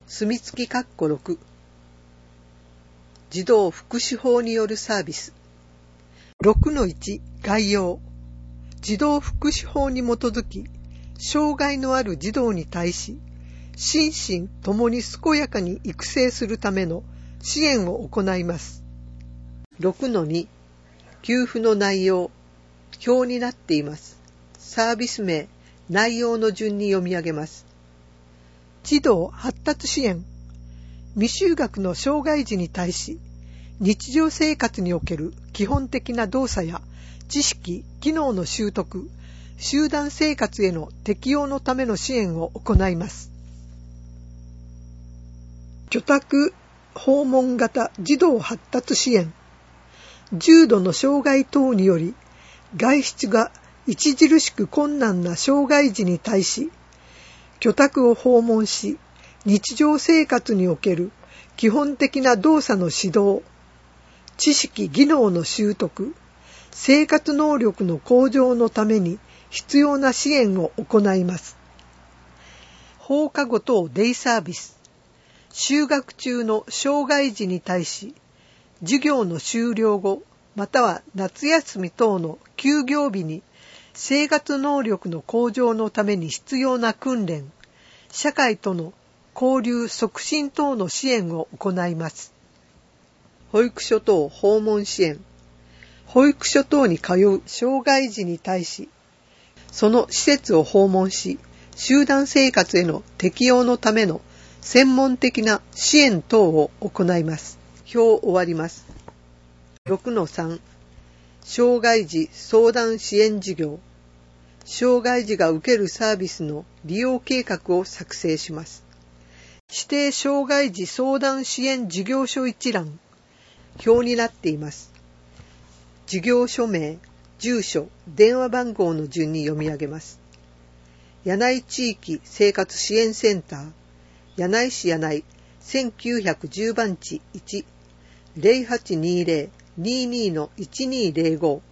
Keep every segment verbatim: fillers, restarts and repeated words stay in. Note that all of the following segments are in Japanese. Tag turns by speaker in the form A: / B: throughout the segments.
A: 墨付き括弧ろく児童福祉法によるサービス ろくのいち 概要児童福祉法に基づき障害のある児童に対し心身ともに健やかに育成するための支援を行います。ろくのに 給付の内容表になっています。サービス名内容の順に読み上げます。児童発達支援未就学の障害児に対し日常生活における基本的な動作や知識・機能の習得、集団生活への適応のための支援を行います。居宅訪問型児童発達支援重度の障害等により外出が著しく困難な障害児に対し居宅を訪問し日常生活における基本的な動作の指導、知識・技能の習得、生活能力の向上のために必要な支援を行います。放課後等デイサービス就学中の障害児に対し授業の終了後または夏休み等の休業日に生活能力の向上のために必要な訓練、社会との交流促進等の支援を行います。保育所等訪問支援保育所等に通う障害児に対し、その施設を訪問し、集団生活への適応のための専門的な支援等を行います。表終わります。ろくのさん 障害児相談支援事業障害児が受けるサービスの利用計画を作成します。指定障害児相談支援事業所一覧表になっています。事業所名、住所、電話番号の順に読み上げます。柳井地域生活支援センター柳井市柳井せんきゅうひゃくじゅう番地いち ゼロはちにゼロ にじゅうにのいちにゼロご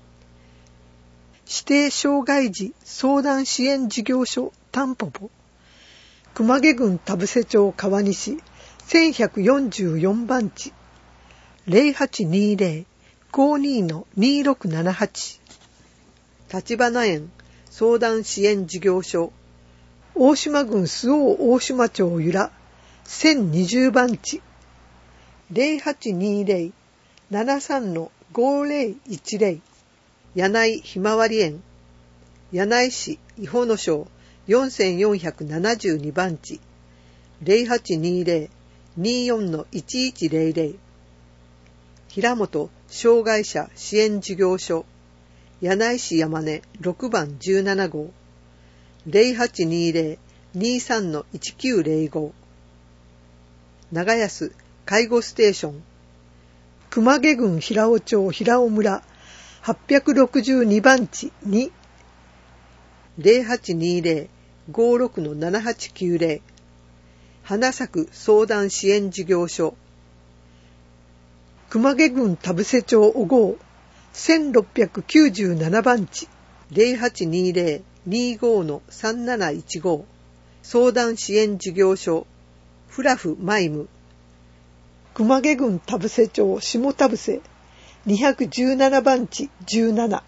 A: 指定障害児相談支援事業所タンポポ熊毛郡田伏町川西せんひゃくよんじゅうよん番地ゼロはちにゼロ ごじゅうにのにろくななはち立花園相談支援事業所大島郡周防大島町由良せんにじゅう番地ゼロはちにゼロ ななさんのごゼロいちゼロ柳井ひまわり園柳井市伊保野町よんせんよんひゃくななじゅうに番地ゼロはちにゼロ にじゅうよんのいちいちゼロゼロ平本障害者支援事業所柳井市山根ろく番じゅうなな号ゼロはちにゼロ にじゅうさんのいちきゅうゼロご長安介護ステーション熊毛郡平尾町平尾村はっぴゃくろくじゅうに番地に ゼロはちにゼロ ごじゅうろくのななはちきゅうゼロ花咲く相談支援事業所熊毛郡田伏町小郷せんろっぴゃくきゅうじゅうなな番地ゼロはちにゼロ にじゅうごのさんなないちご相談支援事業所フラフマイム熊毛郡田伏町下田伏にひゃくじゅうなな番地じゅうなな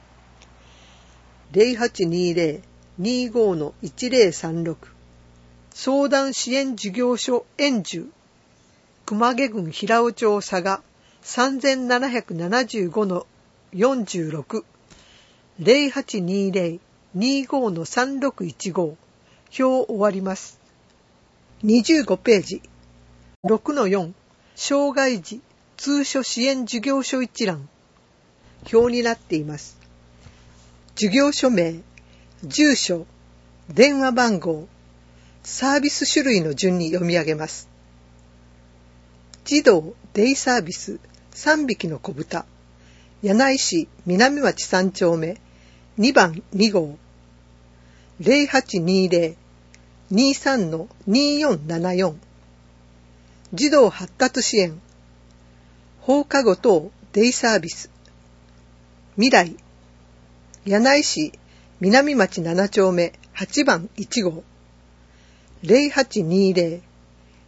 A: ゼロはちにゼロ にじゅうごのいちゼロさんろく相談支援事業所円住熊毛郡平尾町佐賀さんぜんななひゃくななじゅうごのよんじゅうろく ゼロはちにゼロ にじゅうごのさんろくいちご表終わります。にじゅうごページ ろくのよん 障害児通所支援事業所一覧表になっています。事業所名、住所、電話番号、サービス種類の順に読み上げます。児童デイサービスさんびきの子豚柳井市南町さん丁目に番に号ゼロはちにゼロ にじゅうさんのによんななよん児童発達支援放課後等デイサービス未来柳井市南町なな丁目はち番いち号ゼロはちにゼロ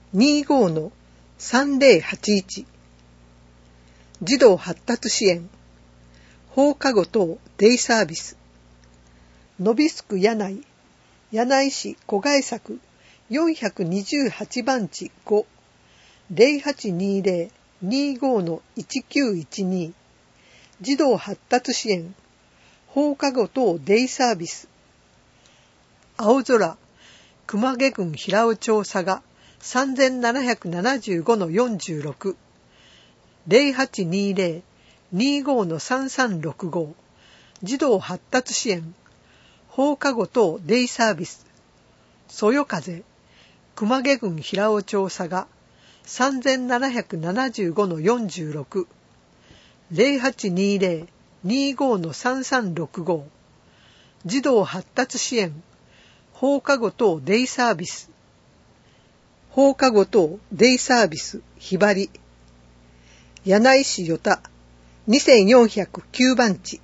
A: にじゅうごのさんぜろはちいち。児童発達支援放課後等デイサービスのびすく柳井柳井市小貝作よんひゃくにじゅうはちばんちご ゼロはちにゼロ にじゅうごのいちきゅういちに 児童発達支援放課後等デイサービス青空熊毛郡平尾町佐賀 さんぜんななひゃくななじゅうごのよんじゅうろく ゼロはちにゼロ にじゅうごのさんさんろくご 児童発達支援放課後等デイサービスそよ風熊毛郡平尾町佐賀 さんぜんななひゃくななじゅうごのよんじゅうろく ゼロはちにゼロ にじゅうごのさんさんろくご 児童発達支援放課後等デイサービス放課後等デイサービスひばり柳井市与田にせんよんひゃくきゅうばんち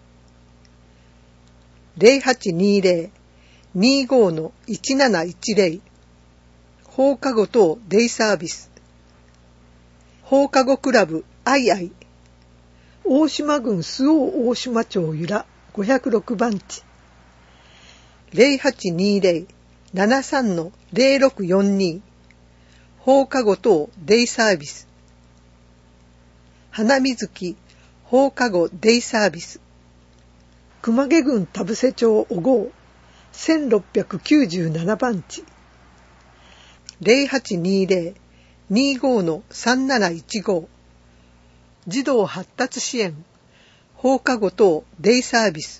A: ゼロはちにゼロ にじゅうごのいちなないちゼロ放課後等デイサービス放課後クラブアイアイ大島郡周防大島町由良ごひゃくろくばんちゼロはちにゼロ ななさんのゼロろくよんに放課後等デイサービス花水木放課後デイサービス熊毛郡田伏町小郷せんろっぴゃくきゅうじゅうななばんちゼロはちにゼロ にじゅうごのさんなないちご児童発達支援放課後等デイサービス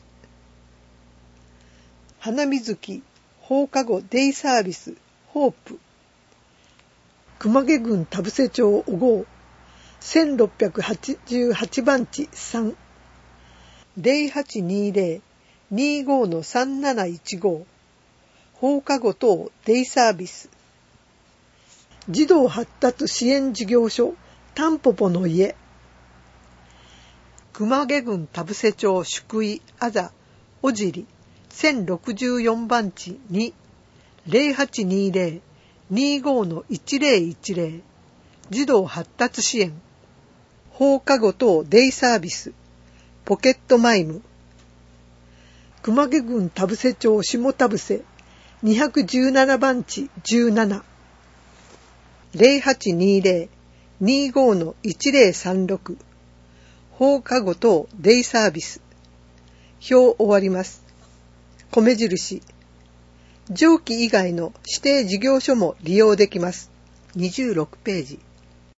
A: 花水木放課後デイサービスホープ熊毛郡田伏町小郷せんろっぴゃくはちじゅうはちばんちさんゼロはちにゼロ にじゅうごのさんなないちご放課後等デイサービス児童発達支援事業所タンポポの家熊毛郡田伏町宿井あざおじりせんろくじゅうよんばんちにゼロはちにゼロ にじゅうごのいちゼロいちゼロ児童発達支援放課後等デイサービスポケットマイム熊毛郡田伏町下田伏にひゃくじゅうななばんちじゅうななゼロはちにゼロ にじゅうごのいちゼロさんろく放課後等デイサービス表終わります米印上記以外の指定事業所も利用できますにじゅうろくページ